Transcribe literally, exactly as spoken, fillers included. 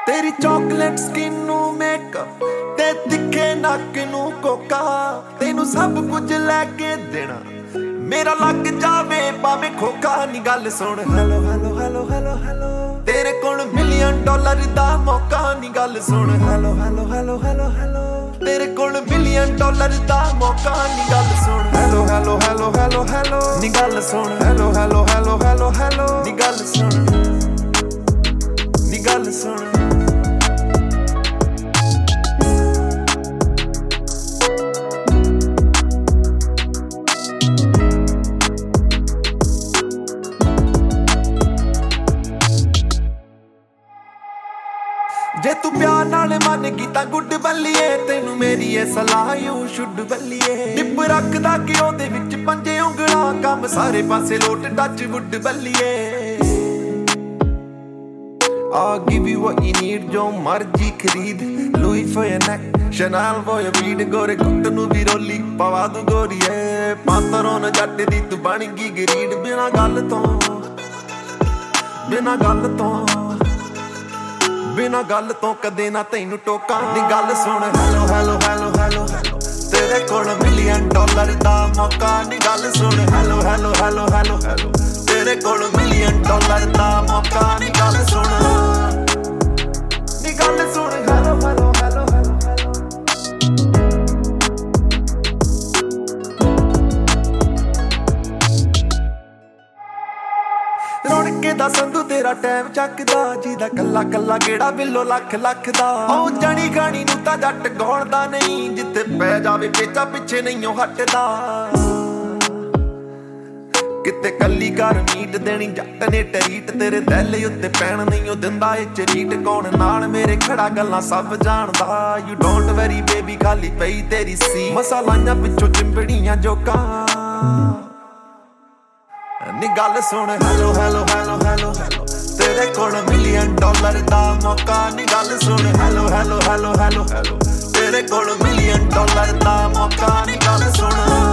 तेरी chocolate skin नू makeup ते तिखे नक नू कोका, तेनू सब कुछ लैके देना मेरा लग जावे भावे खोखा। नी गल सुन hello hello hello hello hello, तेरे कोल मिलियन डॉलर दा मौका। नी गल सुन hello hello hello hello hello, तेरे कोल मिलियन डॉलर दा मौका। नी गल सुन hello hello hello hello hello, नी गल सुन hello hello hello hello hello, नी गल सुन नी गल सुन। जे तू प्यार नाल मन कीता गुड बल्लिए, तेनू मेरी ये सलाह यू शुड बल्लिए। डिप रखदा कि ओदे विच पंजे उंगलां, कम सारे पासे लोट टच वुड बल्लिए। I'll give you what you need, जो मर्जी खरीद। Louis for your neck, Chanel for your feet। गोरे कुट नू भी रोली पवा दू गोरीए, पातरों न जट दी तू बन गई गरीड। बिना गल तो बिना गल तो बिना गल तो कदे ना तैनू टोका। नी गल सुन hello hello hello hello hello, तेरे कोल मिलियन डॉलर दा मौका। नी गल सुन hello hello hello hello hello, तेरे कोल मिलियन डॉलर दा मौका। नी गल सुन नी गल सुन hello hello hello hello hello. ਰੌਣਕੇ ਦਾ ਸੰਧੂ ਤੇਰਾ ਟਾਈਮ ਚੱਕਦਾ, ਜਿਹਦਾ ਕੱਲਾ ਕੱਲਾ ਗੇੜਾ ਬਿੱਲੋ ਲੱਖ ਲੱਖ ਦਾ। ਉਹ ਜਣੀ ਗਾਣੀ ਨੂੰ ਤਾਂ ਜੱਟ ਗੌਲਦਾ ਨਹੀਂ, ਜਿੱਥੇ ਪੈ ਜਾਵੇ ਪੇਚਾ ਪਿੱਛੇ ਨਹੀਂ ਉਹ ਹਟਦਾ। ਕਿਤੇ ਕੱਲੀ ਘਰ ਮੀਟ ਦੇਣੀ ਜੱਟ ਨੇ ਟਰੀਟ, ਤੇਰੇ ਦਿਲ ਉੱਤੇ ਪੈਣ ਨਹੀਂ ਉਹ ਦਿੰਦਾ ਏ ਚਰੀਟ। ਕੌਣ ਨਾਲ ਮੇਰੇ ਖੜਾ ਗੱਲਾਂ ਸਭ ਜਾਣਦਾ, ਯੂ ਡੋਂਟ ਵੈਰੀ ਬੇਬੀ ਖਾਲੀ ਪਈ ਤੇਰੀ ਸੀ। ਮਸਾਲਾਈਆਂ ਪਿੱਛੋਂ ਚਿੰਬੜੀਆਂ ਜੋਕਾਂ। ਨੀ गल सुन hello hello hello hello hello, तेरे कोल मिलियन डॉलर दा मौका। नी गल सुन hello hello hello hello hello, तेरे कोल मिलियन डॉलर दा मौका। नी गल सुन